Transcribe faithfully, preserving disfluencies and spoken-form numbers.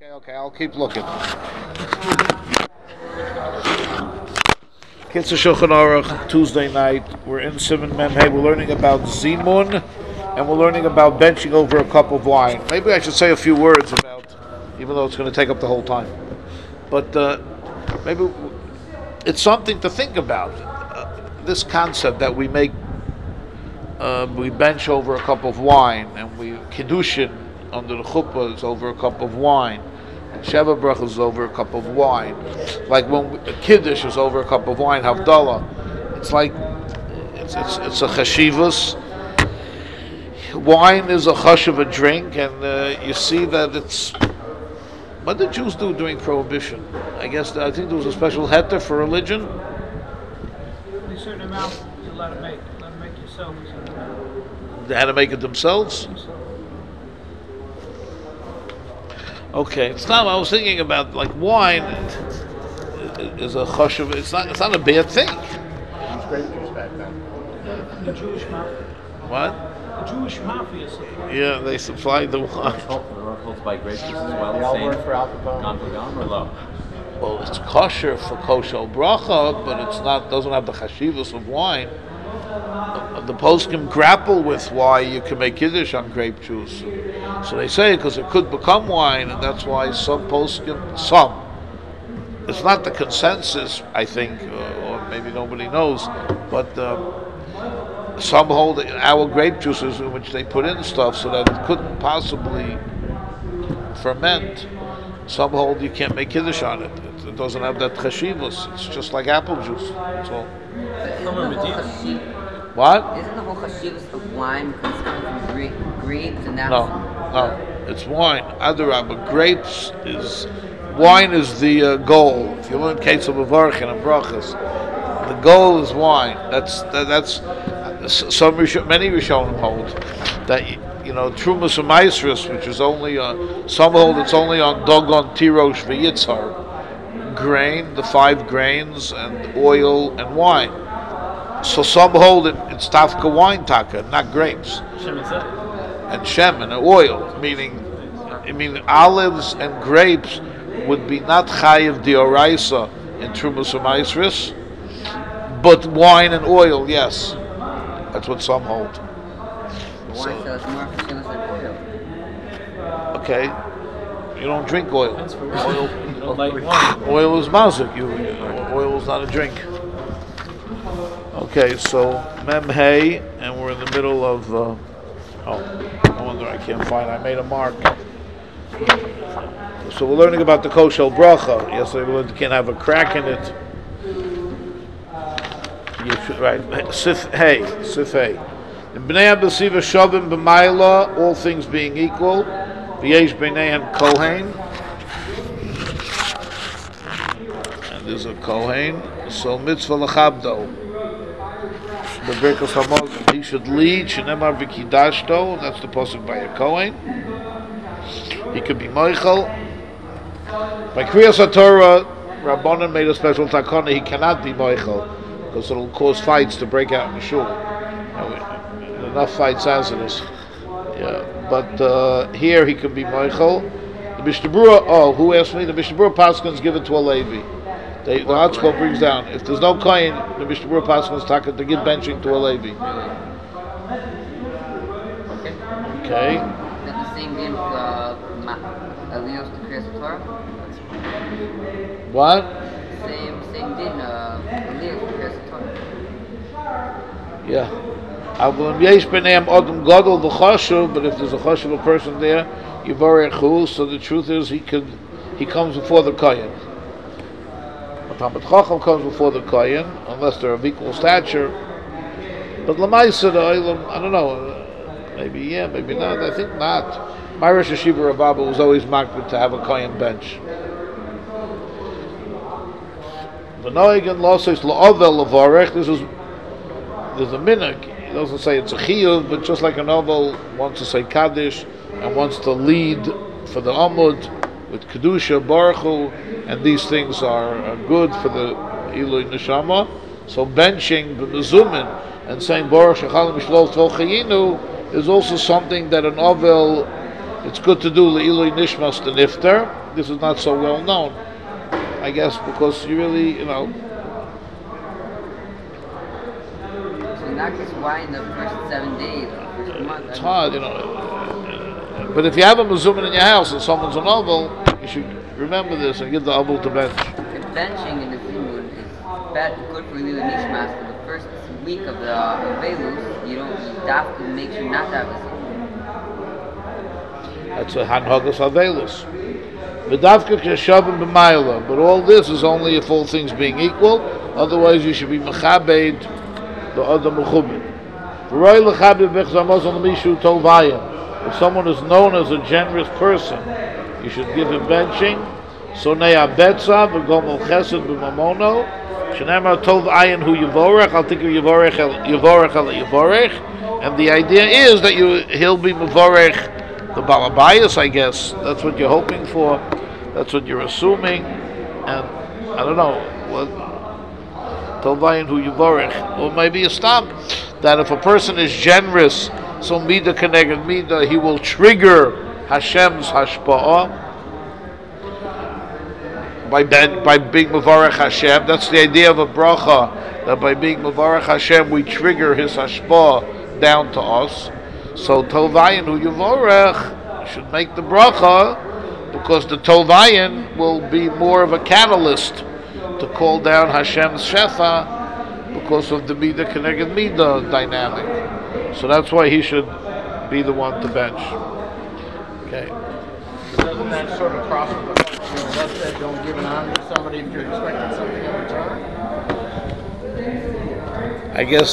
Okay, I'll keep looking. Kitzur Shulchan Aruch, Tuesday night. We're in Simon Mem Hey. We're learning about Zimun, and we're learning about benching over a cup of wine. Maybe I should say a few words about, even though it's going to take up the whole time. But uh, maybe it's something to think about. Uh, this concept that we make, uh, we bench over a cup of wine, and we kiddushin under the chuppah is over a cup of wine. Sheva Brach is over a cup of wine. Like when we, Kiddush is over a cup of wine, Havdalah. It's like, it's it's, it's a chashivas. Wine is a hush of a drink, and uh, you see that it's... What did Jews do during Prohibition? I guess, I think there was a special heter for religion. A certain amount you're allowed to make. You're allowed to make yourself a certain amount. They had to make it themselves? Okay, it's not. I was thinking about like wine is a hush of. It's not. It's not a bad thing. Grape juice back then. The Jewish mafia. What? The Jewish mafia. Yeah, they supplied the wine. Holds by grape juice as well. They all Same. work for alcohol. Gone for gone or low? Well, it's kosher for kosher bracha, but it's not. Doesn't have the chashivas of wine. The poskim grapple with why you can make kiddush on grape juice. So they say because it could become wine, and that's why some poskim, some. It's not the consensus, I think, uh, or maybe nobody knows, but uh, some hold our grape juices in which they put in stuff so that it couldn't possibly ferment. Some hold you can't make kiddush on it. It, it doesn't have that chashivas. It's just like apple juice. That's all. What? Isn't the whole chashivas of wine because it's coming from gra- grapes and that's... No, no, it's wine. Adarabah, grapes is... Wine is the uh, goal. If you learn Ketzel B'Varchin and Brachas, the goal is wine. That's that, that's uh, some many Rishonim hold that you know Trumas and Maisrus, which is only on some hold it's only on Dogon, Tirosh, V'Yitzhar, grain, the five grains, and oil and wine. So some hold it, it's tafka wine taka, not grapes. And shem and oil, meaning, I mean olives and grapes would be not chayiv dioraisa in trumas u'maisris, but wine and oil, yes. That's what some hold. Wine so it's more chashivas than oil. Okay, you don't drink oil. Oil, You don't like wine. oil is mazik. You, oil is not a drink. Okay, so Mem Hey, and we're in the middle of. Uh, oh, no wonder I can't find. I made a mark. So we're learning about the kosher bracha. Yesterday we learned you can't have a crack in it. You should, right? Sif Hey, Sif Hey. In Bnei Abasiva Shavim B'Mayla, all things being equal, V'yesh Bnei and Kohen, and there's a Kohen. So mitzvah lachabdo. The Birkas Hamazon, he should lead Shenemar V'Kidashto, that's the pasuk by a Kohen. He could be Moichel. By Kriyas HaTorah, Rabbanan made a special takana, he cannot be Moichel, because it'll cause fights to break out in the shul. Now, enough fights as it is. Yeah, but uh, here he can be Moichel. The Mishnah Berurah, oh, who asked me? The Mishnah Berurah Paskins give it to a Levi. They, the Hatzko brings down, if there's no Kohen, the Mishnah Berurah Paskins taka to give benching to a Levi. Okay. Okay. Is that the same game for uh, Elios to Kriyas Torah? What? Same same din, uh, Elios to Kriyas Torah. Yeah. Avlam yesh b'neim adam gadol v'chashuv, but if there's a chashuv a person there, yivarechu. So the truth is, he could, he comes before the kohen. Talmid Chacham comes before the kohen, unless they're of equal stature. But l'maisa the olam, I don't know. Maybe yeah, maybe not. I think not. My Rosh Hashiva Rabba was always makbid to have a kohen bench. V'noigan losos la'ovel levarech. This is there's a minhag. He doesn't say it's a chiyuv, but just like a novel wants to say kaddish and wants to lead for the amud with kedusha, baruch hu, and these things are, are good for the ilui neshama. So benching b'mezumin and saying baruch shechalim mishlol tol chayinu is also something that an ovel it's good to do le'ilui nishmas the nifter. This is not so well known, I guess, because you really, you know, So not just wine the first seven days, or the first month. it's hard, you know. But if you have a mezumin in your house and someone's an oval, you should remember this and give the oval to bench. If benching in the zimun is bad, good for Lila Nishmas for the first week of the uh, Velus, you don't you have to make sure not to have a zimun. That's a hanhagas avelus. V'davka keshavim b'mayla. But all this is only if all things being equal. Otherwise, you should be mechabed the other mechubin. V'roi lechabed b'chzamos on the mishu tovayim. If someone is known as a generous person, you should give him benching. Sonei abetza v'gomel chesed b'mamono. Shenemar tov ayin hu yivorech. I'll think of yivorech el yivorech el yivorech. And the idea is that you he'll be mevorech the balabayas, I guess. That's what you're hoping for. That's what you're assuming. And I don't know what tov ayin hu yivorech. Or maybe a stop that if a person is generous, so mida keneged mida, he will trigger Hashem's hashpa'ah by ben, by being mevarech Hashem. That's the idea of a bracha, that by being mevarech Hashem we trigger His hashpa'ah down to us. So tovayin hu yivorech should make the bracha, because the tovayin will be more of a catalyst to call down Hashem's shefa because of the mida keneged mida dynamic. So that's why he should be the one to bench. Okay. Doesn't that sort of cross with the you know, that said don't give an honor to somebody if you're expecting something in return? I guess